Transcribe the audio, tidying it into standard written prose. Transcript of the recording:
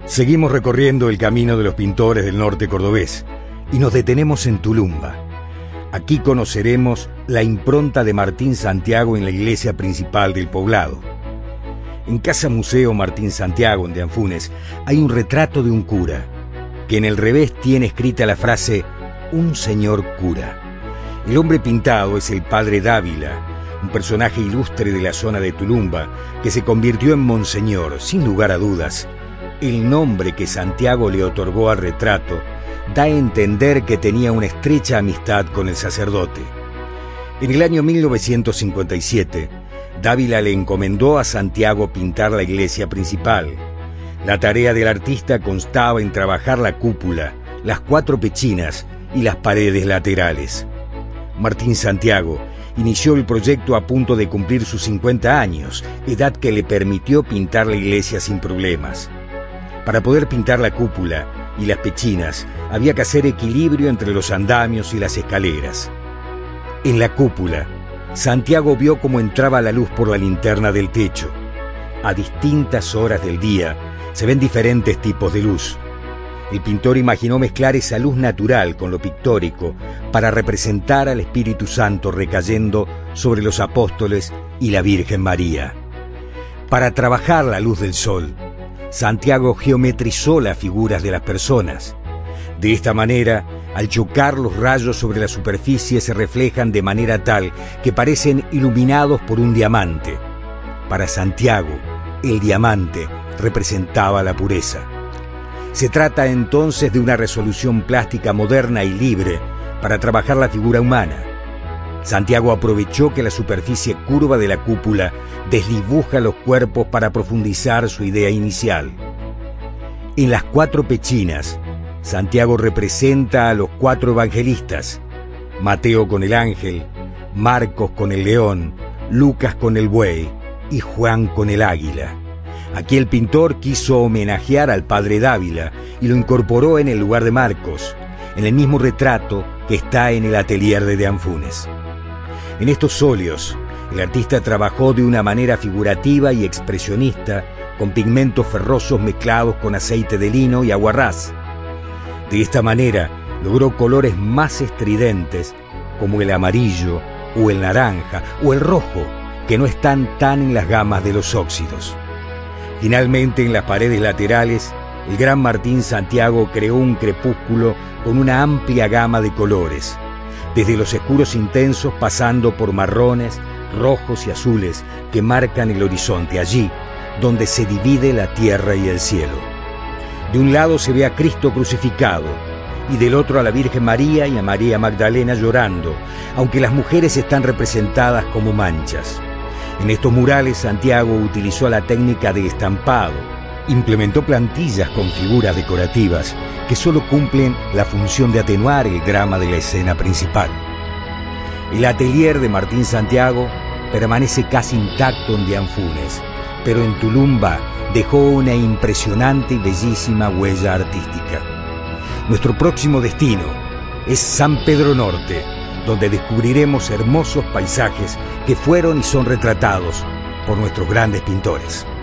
Seguimos recorriendo el camino de los pintores del norte cordobés y nos detenemos en Tulumba. Aquí conoceremos la impronta de Martín Santiago en la iglesia principal del poblado. En Casa Museo Martín Santiago, en Dianfunes, hay un retrato de un cura, que en el revés tiene escrita la frase «Un señor cura». El hombre pintado es el padre Dávila, un personaje ilustre de la zona de Tulumba, que se convirtió en monseñor, sin lugar a dudas. El nombre que Santiago le otorgó al retrato da a entender que tenía una estrecha amistad con el sacerdote. En el año 1957, Dávila le encomendó a Santiago pintar la iglesia principal. La tarea del artista constaba en trabajar la cúpula, las 4 pechinas y las paredes laterales. Martín Santiago inició el proyecto a punto de cumplir sus 50 años, edad que le permitió pintar la iglesia sin problemas. Para poder pintar la cúpula y las pechinas, había que hacer equilibrio entre los andamios y las escaleras. En la cúpula, Santiago vio cómo entraba la luz por la linterna del techo. A distintas horas del día se ven diferentes tipos de luz. El pintor imaginó mezclar esa luz natural con lo pictórico para representar al Espíritu Santo recayendo sobre los apóstoles y la Virgen María. Para trabajar la luz del sol, Santiago geometrizó las figuras de las personas. De esta manera, al chocar los rayos sobre la superficie se reflejan de manera tal que parecen iluminados por un diamante. Para Santiago, el diamante representaba la pureza. Se trata entonces de una resolución plástica moderna y libre para trabajar la figura humana. Santiago aprovechó que la superficie curva de la cúpula desdibuja los cuerpos para profundizar su idea inicial. En las 4 pechinas, Santiago representa a los 4 evangelistas: Mateo con el ángel, Marcos con el león, Lucas con el buey y Juan con el águila. Aquí el pintor quiso homenajear al padre Dávila y lo incorporó en el lugar de Marcos, en el mismo retrato que está en el atelier de Dianfunes. En estos óleos, el artista trabajó de una manera figurativa y expresionista, con pigmentos ferrosos mezclados con aceite de lino y aguarrás. De esta manera, logró colores más estridentes, como el amarillo, o el naranja, o el rojo, que no están tan en las gamas de los óxidos. Finalmente, en las paredes laterales, el gran Martín Santiago creó un crepúsculo con una amplia gama de colores, desde los oscuros intensos pasando por marrones, rojos y azules que marcan el horizonte, allí donde se divide la tierra y el cielo. De un lado se ve a Cristo crucificado y del otro a la Virgen María y a María Magdalena llorando, aunque las mujeres están representadas como manchas. En estos murales Santiago utilizó la técnica de estampado, implementó plantillas con figuras decorativas que solo cumplen la función de atenuar el drama de la escena principal. El atelier de Martín Santiago permanece casi intacto en Dianfunes, pero en Tulumba dejó una impresionante y bellísima huella artística. Nuestro próximo destino es San Pedro Norte, donde descubriremos hermosos paisajes que fueron y son retratados por nuestros grandes pintores.